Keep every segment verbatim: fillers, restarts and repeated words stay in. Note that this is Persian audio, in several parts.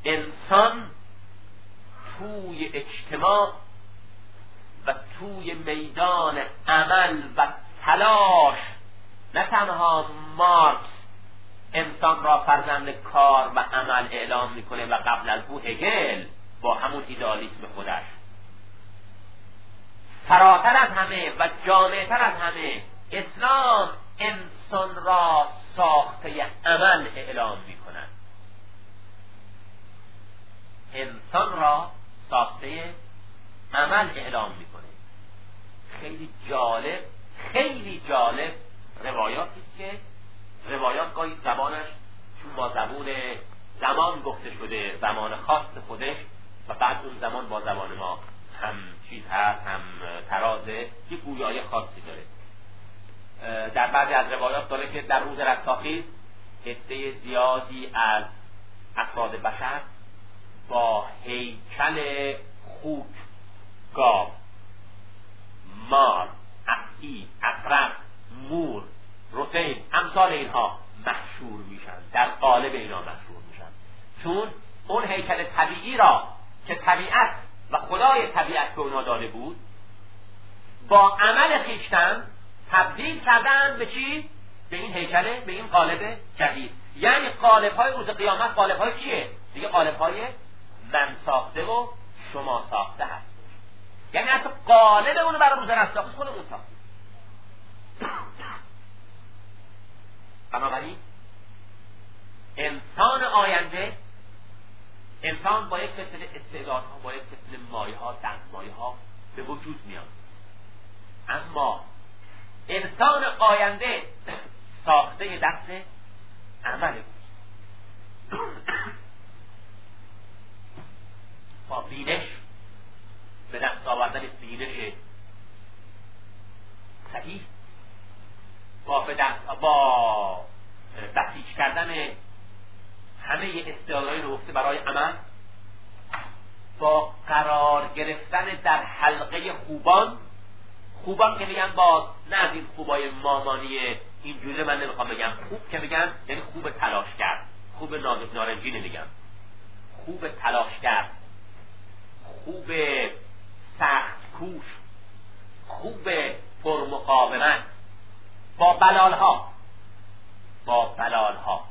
انسان توی اجتماع و توی میدان عمل و تلاش، نه تنها مارکس انسان را فرزند کار و عمل اعلام میکنه و قبل از او هگل با همون ایدئالیسم خودش، فراتر از همه و جامعتر از همه اسلام انسان را ساخته عمل اعلام میکند. انسان را ساخته عمل اعلام میکنه. خیلی جالب خیلی جالب روایاتی است که روایات گاهی زبانش چون با زبون زمان گفته شده، زمان خاص خودش، و بعد اون زمان با زبان ما هم چیز هست، هم ترازه، یه گویای خاصی داره. در بعضی از روایات داره که در روز رستاخیز عده زیادی از افراد بشر با هیکل خوک، گاو، مار، افعی، عقرب، مور، رتین، امثال اینها محشور میشن، در قالب اینا محشور میشن، چون اون هیکل طبیعی را که طبیعت و خدای طبیعت به اونا داده بود با عمل خویشتن تبدیل کردن به چی؟ به این هیکل، به این قالب جدید. یعنی قالب های روز قیامت قالب های چیه؟ دیگه قالب های من ساخته و شما ساخته هست. یعنی حتی قالب اونو برای روز رستاخیز خودمون ساختیم. بنابراین انسان آینده، انسان با یک سلسله استعدادها، با یک سلسله مایه ها، دستمایه ها به وجود میاد، اما انسان آینده ساخته دست عمل با بینش، به دست آوردن بینش صحیح، با به دست با بسیج کردن همه استعدادهای نهفته برای عمل، با قرار گرفتن در حلقه خوبان. خوبان که میگن با نه از این خوبای مامانی اینجوری من نمیخوام بگم، خوب که میگن یعنی خوب تلاش کرد، خوب نازک نارنجی نمیگم، خوب تلاش کرد، خوب سخت کوش، خوب پرمقاومت با بلالها با بلالها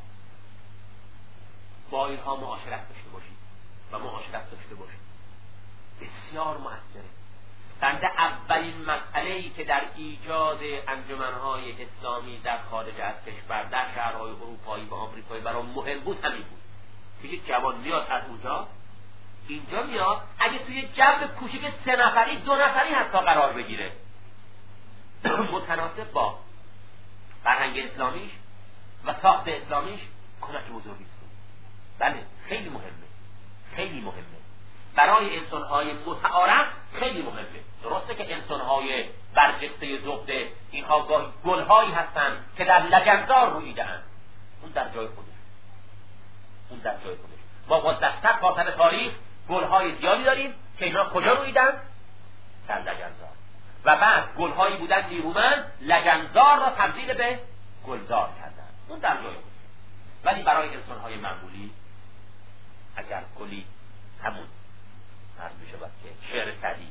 با اینها معاشرت داشته باشید و معاشرت داشته باشید. بسیار مؤثره. بنده اولین مسئله‌ای که در ایجاد انجمن‌های اسلامی در خارج از کشور، در شهرهای اروپایی و آمریکایی برام مهم بود همین بود که یک جوان میاد از اونجا اینجا میاد، اگه توی جو کوچیک سه نفری دو نفری حتی قرار بگیره متناسب با فرهنگ اسلامیش و ساخت اسلامیش کمک بزرگی است. بله خیلی مهمه، خیلی مهمه برای انسان‌های متعارف، خیلی مهمه. درسته که انسان‌های برجسته زبده اینها گاهی گل‌هایی هستند که در لگنزار رویده‌اند، اون در جای خودش، اون در جای خودش. ما با دفتر خاطر تاریخ گل‌های زیادی داریم که اینا کجا رویدن؟ در لگنزار. و بعد گل‌هایی بودن نیرومند، لگنزار را تبدیل به گلزار کردن، اون در جای خودش. ولی برای انسان‌های معمولی اگر گلی همون عرض میشه باید که شعر سعدی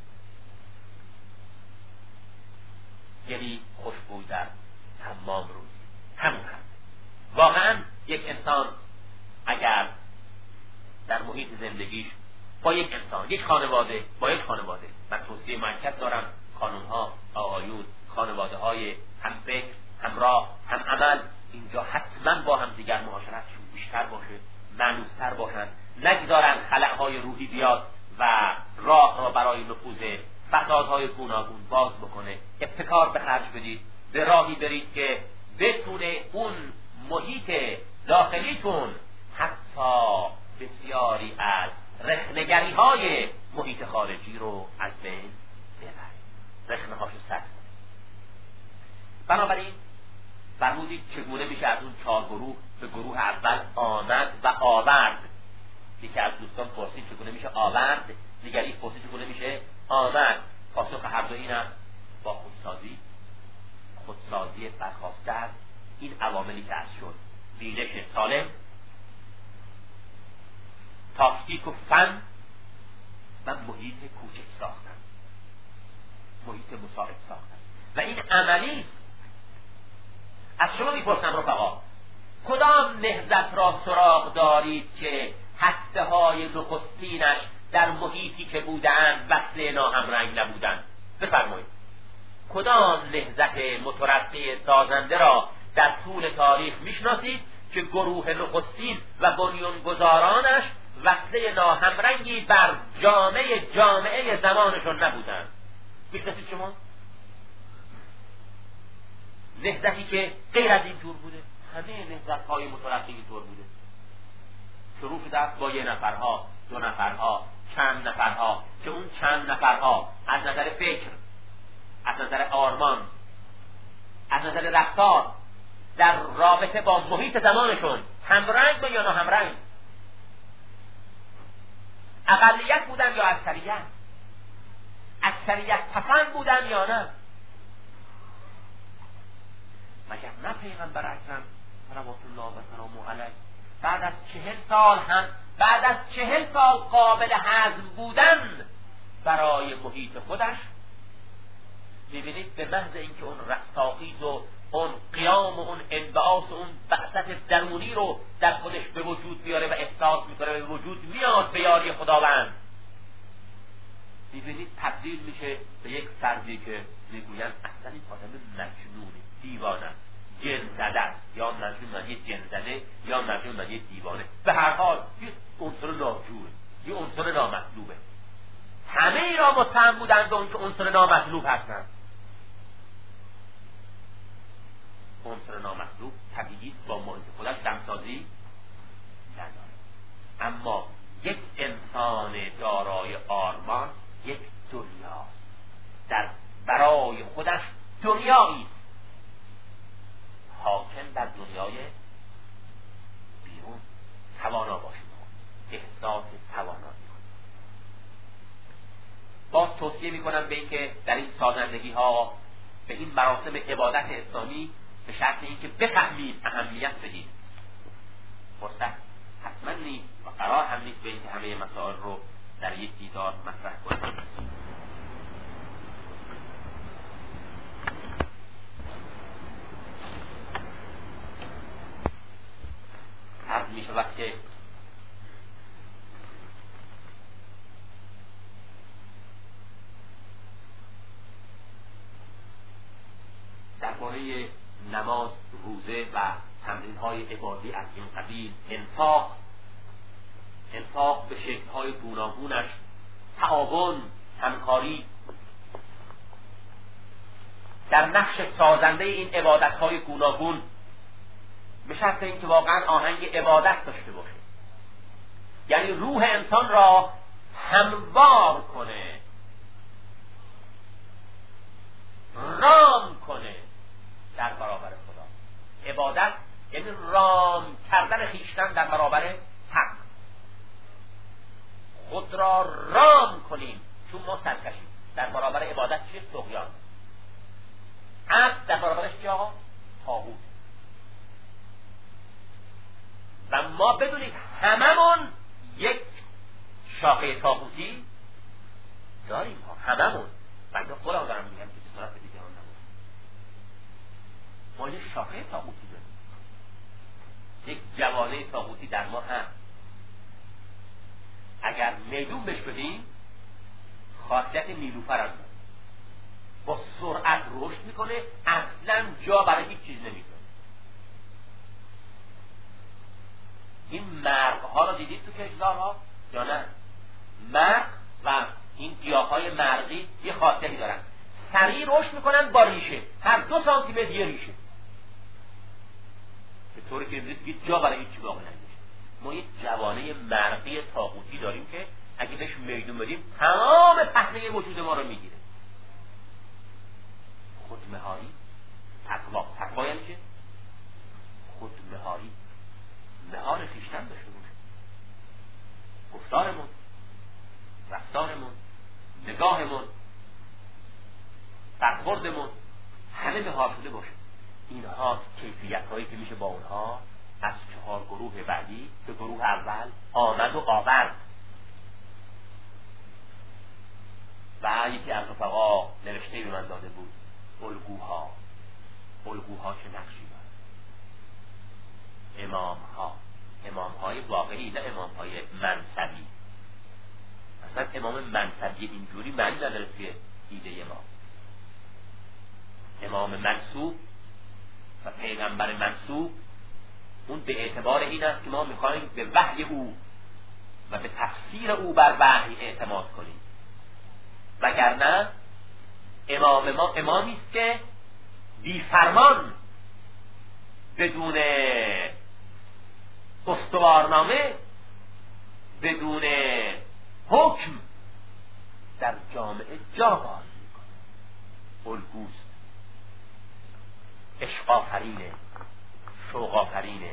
گلی خوشبوی در حمام روز، همون هم واقعا یک انسان اگر در محیط زندگیش با یک انسان، یک خانواده، با یک خانواده، من توصیه مرکز دارم خانم‌ها، آقایون، خانواده های هم فکر، همراه، هم عمل اینجا حتما با هم دیگر معاشرتشون بیشتر باشه، مانوستر باشن، نگذارن خلأهای روحی بیاد و راه را برای نفوذ فسادهای گوناگون باز بکنه. ابتکار به خرج بدید، به راهی برید که بتونه اون محیط داخلیتون حتی بسیاری از رخنگری های محیط خارجی رو از بین ببره، رخنه هاشو سر کنه. بنابراین فرمودید چگونه میشه از اون چهار گروه به گروه اول آمد و آورد. یکی از دوستان پرسید چگونه میشه آورد، دیگری پرسید چگونه میشه آمد. پاسخ هر دو این است: با خودسازی، خودسازی برخواسته از این عواملی که از شد، بینش سالم، تاکتیک و فن و محیط کوچک ساختن، محیط مساعد ساختن و این عملی است. از شما میپرسم رفقا، کدام نهضت را سراغ دارید که هسته های نخستینش در محیطی که بودند وصله ناهمرنگ نبودند؟ بفرمایید کدام نهضت مترقی سازنده را در طول تاریخ میشناسید که گروه نخستین و بنیانگذارانش وصله ناهمرنگی بر جامعه جامعه زمانشون نبودند؟ میشناسید شما نهضتی که غیر از این جور بوده؟ همه نهضت‌های مترقی اینطور بوده. شروع شده است با یه نفرها، دو نفرها، چند نفرها که اون چند نفرها از نظر فکر، از نظر آرمان، از نظر رفتار در رابطه با محیط زمانشون همرنگ یا ناهمرنگ، اقلیت بودن یا اکثریت، اکثریت پسند بودن یا نه. مگر نه پیغمبر اکرم صلوات الله و سلامه علیه بعد از چهل سال هم بعد از چهل سال قابل هضم بودن برای محیط خودش، میبینید به محض اینکه اون رستاخیز و اون قیام و اون انبعاث و اون بعثت درونی رو در خودش به وجود بیاره و احساس میکنه و به وجود میاد به یاری خداوند، میبینید تبدیل میشه به یک فردی که میگویند اصلا این آدم مجنونه، دیوانه است، جن زده است، یا مجنون معنی جن زده یا مجنون معنی دیوانه، به هر حال یه عنصر ناجوره، یه عنصر نامطلوبه. همه ای را متهم بودند به اون که عنصر نامطلوب هستند. عنصر نامطلوب طبیعی است، با محیط خودش دمسازی نداره. اما یک انسان دارای آرمان یک دنیاست، در برای خودش دنیایی است، حاکم در دنیای بیرون توانا باشید، احساس توانایی کنید. باز توصیه میکنم به این که در این سازندگی ها به این مراسم عبادت اسلامی به شرط اینکه بفهمید اهمیت بدید. فرصت حتما نیست و قرار هم نیست به اینکه همه مسائل رو در یک دیدار مطرح کنید. عرض می شود که درباره نماز، روزه و تمرین های عبادی از این قبیل، انفاق انفاق به شکل های گوناگونش، تعاون، همکاری در نقش سازنده این عبادت های گوناگون، به شرط اینکه واقعا آهنگ عبادت داشته باشه، یعنی روح انسان را هموار کنه، رام کنه در برابر خدا. عبادت یعنی رام کردن خویشتن در برابر حق، خود را رام کنیم، چون ما سرکشیم. در برابر عبادت چیه؟ طغیان. عبد در برابرش چیه آقا؟ طاغوت. و ما بدونید هممون یک شاخه طاغوتی داریم، هممون. بنده خودم دارم میگم که جسارت به دیگران نمون، ما یک شاخه طاغوتی داریم، یک جوانه طاغوتی در ما هست. اگر میدون بش بدیم خاصیت نیلوفر هم داره، با سرعت رشد میکنه، اصلا جا برای هیچ چیز نمیذاره. این مرغ ها رو دیدید تو کشتزارها یا نه؟ مرغ و این گیاهای مرغی یه خاصیتی دارن، سریع رشد میکنن با ریشه، هر دو سانتی متر یه ریشه، به طوری که امروز جا برای هیچ چیز باقی نمیشه. ما یک جوانه مرغی طاغوتی داریم که اگه بهش میدون بدیم تمام پهنه وجود ما رو میگیره. خودمهاری، تقوا. تقوا یعنی چه؟ خودمهاری، مهار خویشتن داشته باشه. گفتارمون، رفتارمون، نگاهمون، برخوردمون همه مهار شده باشه. اینهاست کیفیت هایی که میشه با اونها از چهار گروه بعدی به گروه اول آمد و آورد. و یکی از رفقا نوشته به من داده بود الگوها. الگوها چه نقشی دارد؟ امامها، امامهای واقعی، نه امامهای منصبی. اصلا امام منصبی اینجوری معنی نداره توی ایده ما. امام منصوب و پیغمبر منصوب اون به اعتبار این است که ما میخوایم به وحی او و به تفسیر او بر وحی اعتماد کنیم، وگرنه امام ما امامی است که بی فرمان بدون استوارنامه بدون حکم در جامعه جا باز میکنه. الگوست، عشق آفرینه، شوق آفرینه.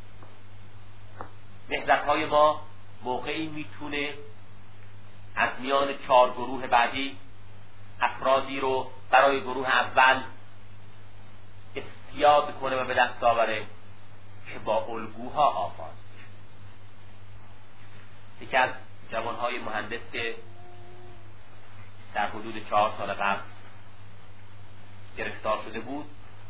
نهضت‌های ما موقعی میتونه از میان چهار گروه بعدی افرادی رو برای گروه اول استیاد کنه و به دست آوره که با الگوها آغاز بشه. یکی از جوانهای مهندس که در حدود چهار سال قبل گرفتار شده بود،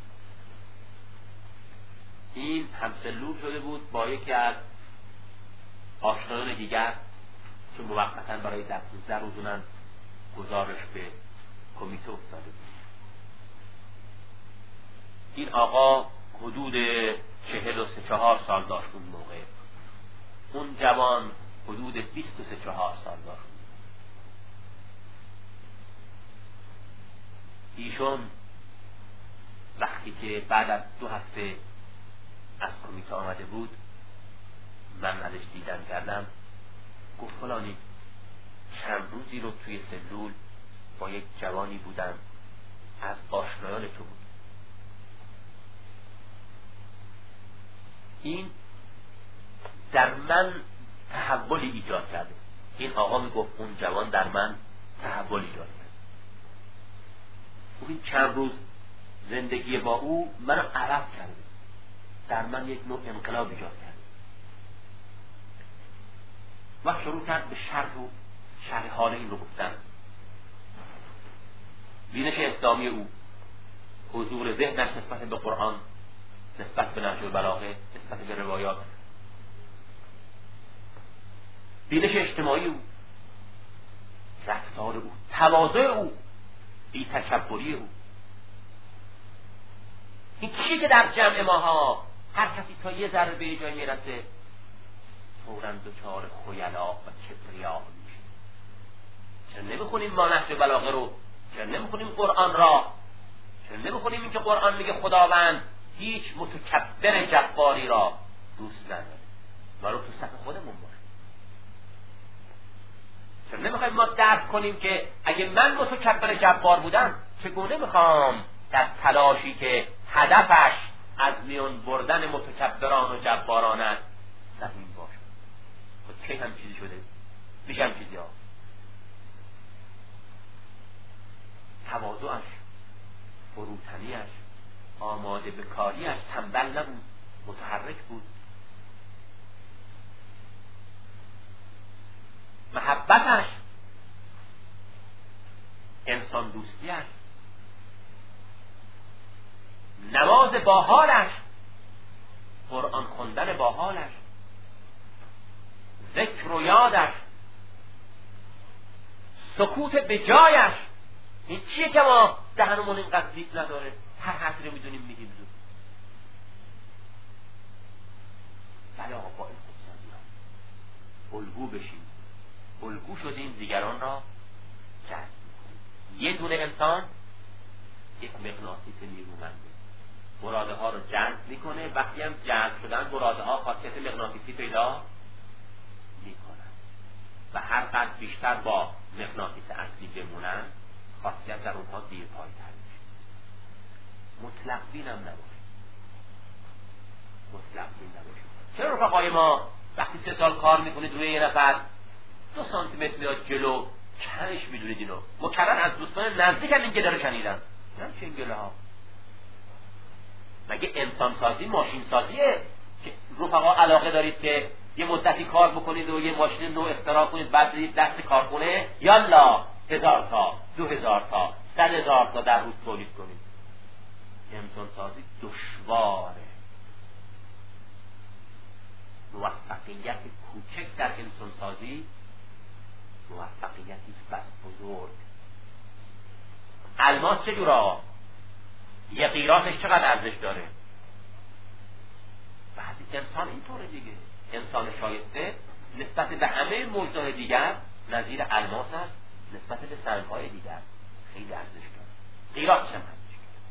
این همسلول شده بود با یکی از آشنایان دیگر که موقتا برای ده پانزده روزونن گزارش به کمیته افتاده بود. این آقا حدود چهل و سه چهار سال داشت اون موقع، اون جوان حدود بیست و سه چهار سال داشت. ایشون وقتی که بعد از دو هفته از کمیته آمده بود، من ازش دیدن کردم، گفت فلانی چند روزی رو توی سلول با یک جوانی بودم از آشنایان تو بود. این در من تحولی ایجاد کرده. این آقا میگفت اون جوان در من تحول ایجاد کرد. این چند روز زندگی با او منو عوض کرده، در من یک نوع انقلاب ایجاد کرد. و شروع کرد به شرح و شرح حال این رو گفتن. بینش اسلامی او، حضور ذهنش نسبت به قرآن، نسبت به نهج البلاغه، نسبت به روایات، بینش اجتماعی او، رفتار او، تواضع او، بی تکبری او. این چیه که در جمع ماها هر کسی تا یه ذره به جای میرسه فوراً دچار خیلا و کبریا میشه؟ چرا نمیخونیم ما نهج بلاغه رو؟ چرا نمیخونیم قرآن را؟ چرا نمیخونیم این که قرآن میگه خداوند هیچ متکبر جباری را دوست نداره؟ ولو تو صف خودمون باشه. چرا نمیخوایم ما درک کنیم که اگه من متکبر جبار بودم چگونه میخوام در تلاشی که هدفش از میان بردن متکبران و جباران است سهیم باشه؟ خب کی هم چیزی شده؟ میشه هم چیزی ها. تواضعش، فروتنیش، آماده به کاریش، تنبل نبود، متحرک بود. محبتش، انسان دوستیش، نماز با حالش، قرآن خوندن با حالش، ذکر و یادش، سکوت به جایش. این چیه که ما دهنمون اینقدر زیب نداره، هر حرفی رو میدونیم میگیم زود؟ بله آقا، با این خودسازی الگو بشیم. الگو شدیم، دیگران را جذب میکنیم. یه دونه انسان یک مغناطیس نیرومنده، مراده ها رو جذب میکنه. وقتی هم جذب شدن مراده ها خاصیت مغناطیسی پیدا میکنن و هر قدر بیشتر با مغناطیس اصلی بمونن، خاصیت در اونها دیرپایتر میشه. مطلق بین هم نباشه، مطلق بین نباشه. چرا رفقای ما وقتی سه سال کار میکنه روی یه نفر دو سانتی متر میاد جلو کنش میدونید؟ اینو مکرر از دوستان نزدیک هم این گله رو شنیدن. نه چه این گله ها؟ مگه انسان سازی ماشین سازیه؟ که رفقا علاقه دارید که یه مدتی کار بکنید و یه ماشین نو اختراع کنید، بعد برید دست کارخونه یالا هزار تا، دو هزار تا، صد هزار تا در روز تولید کنید. انسان سازی دشواره. موفقیت کوچک در انسان سازی موفقیتی است بس بزرگ. الماس چه جورا؟ یه قیراطش چقدر ارزش داره؟ بعضی انسان اینطوره دیگه. انسان شایسته نسبت به همه موجودات دیگر نظیر الماس است، نسبت به سنگ‌های دیگر خیلی ارزش داره. قیراطش هم ارزش.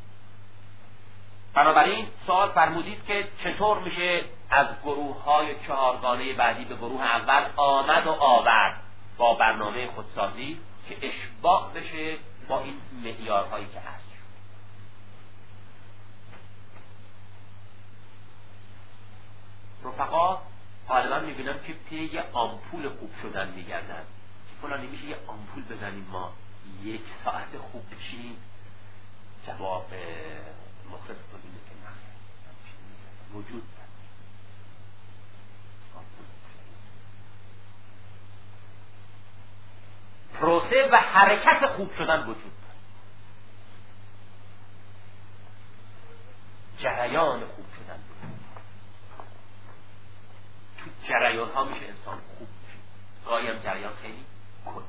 بنابراین سوال فرمودید که چطور میشه از گروه‌های چهارگانه بعدی به گروه اول آمد و آورد با برنامه خودسازی که اشباع بشه با این معیارهایی که هست. رفقا غالبا میبینم که پی یه آمپول خوب شدن میگردن که فلان نمیشه یه آمپول بزنیم ما یک ساعت خوب بشیم. جواب مخلص کنیم که نه وجود داره. پروسه و حرکت خوب شدن وجود داره. جریان خوب شدن وجود داره. تو جریان ها میشه انسان خوب میشه. گاهی هم جریان خیلی کند.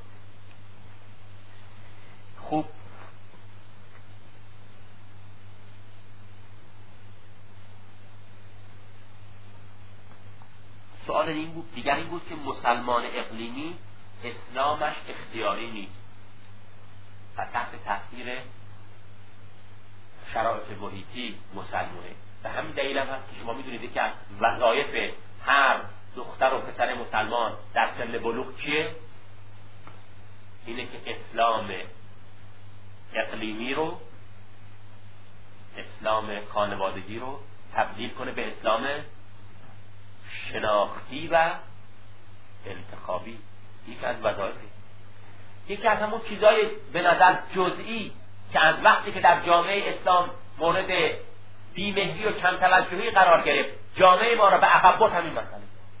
خوب سوال این بود دیگر این بود که مسلمان اقلیمی اسلامش اختیاری نیست و تحت تاثیر شرایط محیطی مسلمانه. به همین دلیل هم هست که شما میدونید که وظایف هر دختر و پسر مسلمان در سن بلوغ چیه؟ اینه که اسلام اقلیمی رو، اسلام خانوادگی رو تبدیل کنه به اسلام شناختی و انتخابی. یکی از وظایف، یکی از همون چیزای به نظر جزئی که از وقتی که در جامعه اسلام مورد بیمهری و کم توجهی قرار گرفت جامعه ما را به عقب برد همین مسئله.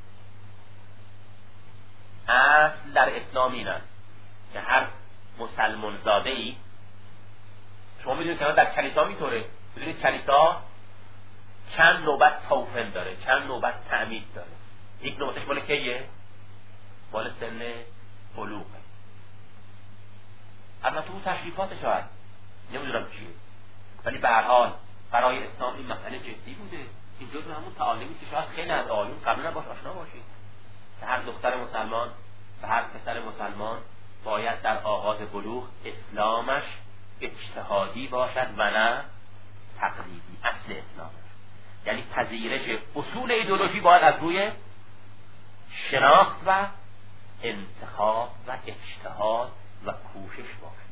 اصل در اسلام این است که هر مسلمان زاده ای، شما میدونید که در کلیسا میطوره، میدونید کلیسا چند نوبت توفن داره، چند نوبت تعمید داره. یک نوبتش مال کیه؟ مال سن بلوغه. البته اون تشریفاتش هست، نمیدونم چیه، ولی به هر حال برای اسلام این مسئله جدی بوده. این جزء همون تعالیمی که شاید خیلی از آیون قبلا باش آشنا باشید که هر دختر مسلمان و هر پسر مسلمان باید در آغاز بلوغ اسلامش اجتهادی باشد و نه تقلیدی. اصل اسلام یعنی پذیرش اصول ایدئولوژی باید از روی شناخت و انتخاب و اجتهاد و کوشش باشد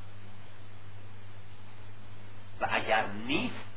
و اگر نیست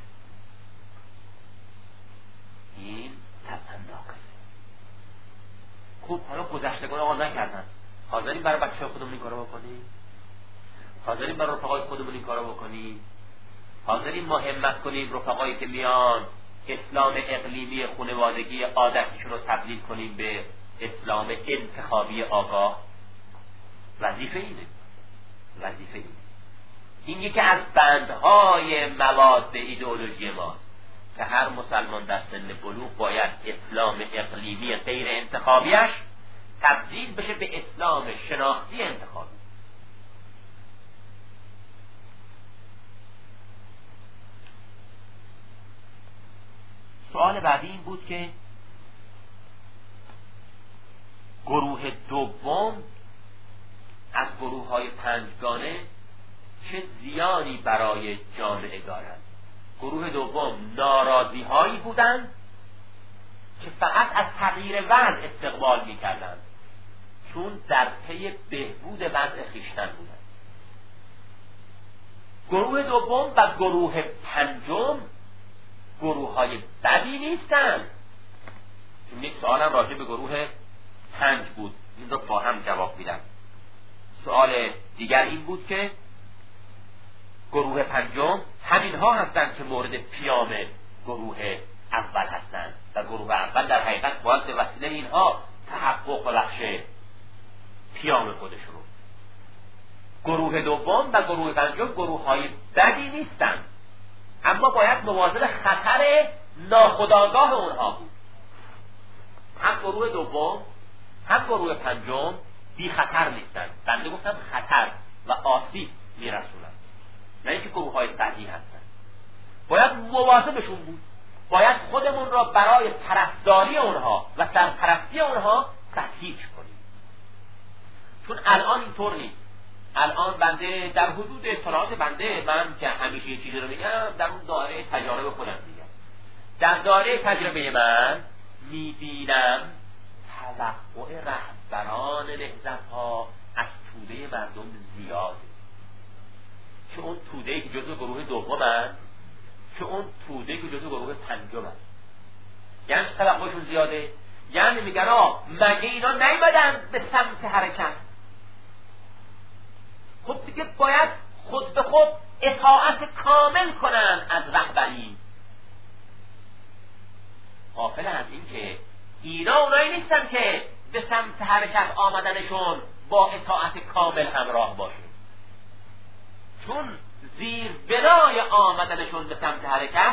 این طبعا ناقصه. خوب حالا گذشتگان آقا نکردن، حاضرین برای بچه خودمون این کارو بکنیم؟ حاضرین برای رفقای خودمون این کارو بکنیم؟ حاضرین ما همت کنیم رفقایی که میان اسلام اقلیمی خانوادگی عادتشون رو تبدیل کنیم به اسلام انتخابی آگاه؟ وظیفه اینه، وظیفه اینه. این یکی از بندهای مواد ایدئولوژی ماست که هر مسلمان در سن بلوغ باید اسلام اقلیمی غیر انتخابیش تبدیل بشه به اسلام شناختی انتخابی. سوال بعدی این بود که گروه دوم از گروه های پنجگانه چه زیانی برای جامعه دارند. گروه دوم ناراضی هایی بودند که فقط از تغییر وضع استقبال می کردند چون در پی بهبود وضع خویشتن بودند. گروه دوم و گروه پنجم گروه های بدی نیستند. چون یک سوالم راجع به گروه پنج بود، این رو با هم جواب میدم. سوال دیگر این بود که گروه پنجم همین ها هستند که مورد پیام گروه اول هستند. در گروه اول در حقیقت باید به وسیله اینها تحقق بخشه پیام خودش رو. گروه دوم و گروه پنجم گروه های بدی نیستن، اما باید مواظب خطر ناخودآگاه اونها بود. هم گروه دوم هم گروه پنجم بی خطر نیستن، بنده گفتم خطر و آسیب میرسونن، نه اینکه گروه های بدی هستن. باید مواظبشون بود، باید خودمون را برای پرستاری اونها و سرپرستی اونها تسهیل کنیم. چون الان اینطور نیست. الان بنده در حدود اطلاعات بنده، من که همیشه یه چیزی رو میگم در اون دایره تجارب خودم میگم، در دایره تجربه من میبینم توقع رهبران نهضت‌ها از توده مردم زیاده، که اون توده‌ای که جزو گروه دومن، که اون توده‌ای که جزو گروه پنجمن. یعنی توقعشون زیاده، یعنی میگن آه مگه اینا نیومدن به سمت حرکت؟ خب دیگه باید خود به خود اطاعت کامل کنن از رهبری. غافل از این که اینا اونایی نیستن که به سمت حرکت آمدنشون با اطاعت کامل همراه باشه، چون زیر بنای آمدنشون به سمت حرکت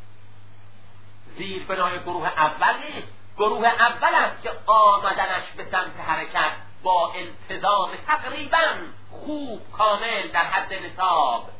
زیر بنای گروه اول نیست. گروه اول است که آمدنش به سمت حرکت با التزام تقریبا خوب کامل در حد نصاب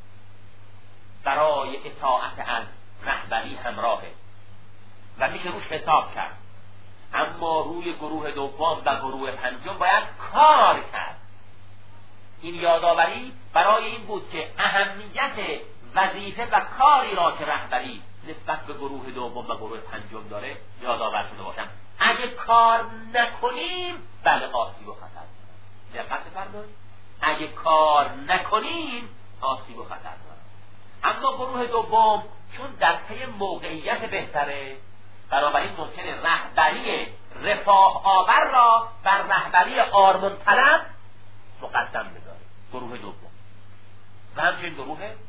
برای اطاعت از رهبری همراهه و میشه روش حساب کرد. اما روی گروه دوم و گروه پنجم باید کار کرد. این یادآوری برای این بود که اهمیت وظیفه و کاری را که رهبری نسبت به گروه دوم و گروه پنجم داره یادآور شده باشم. اگه کار نکنیم بله آسیب و خطر داریم. دقت فرمایید، اگه کار نکنیم آسیب و خطر داریم. اما گروه دوم چون در پی موقعیت بهتره، بنابراین ممکنه رهبری رفاه آور را بر رهبری آرمان طلب مقدم بذاره. گروه دوم و همچنین گروه